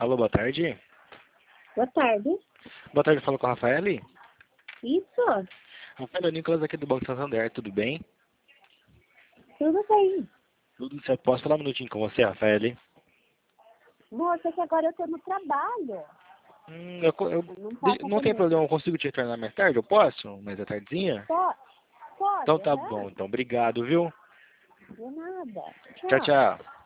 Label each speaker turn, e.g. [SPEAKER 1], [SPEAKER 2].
[SPEAKER 1] Alô, boa tarde.
[SPEAKER 2] Boa tarde.
[SPEAKER 1] Boa tarde, falo com a Rafaele.
[SPEAKER 2] Isso,
[SPEAKER 1] Rafael, é o Nicolas aqui do Banco Santander, tudo bem?
[SPEAKER 2] tudo bem.
[SPEAKER 1] Tudo certo. Posso falar um minutinho com você, Rafaele?
[SPEAKER 2] Moça, que agora eu tô no trabalho. Não posso
[SPEAKER 1] Não tem
[SPEAKER 2] atender.
[SPEAKER 1] problema, eu consigo te retornar mais tarde? Eu posso? Mais à tardezinha?
[SPEAKER 2] Pode,
[SPEAKER 1] Então tá
[SPEAKER 2] aham.
[SPEAKER 1] bom, então obrigado, viu?
[SPEAKER 2] De nada.
[SPEAKER 1] Tchau,
[SPEAKER 2] Tchau.
[SPEAKER 1] tchau.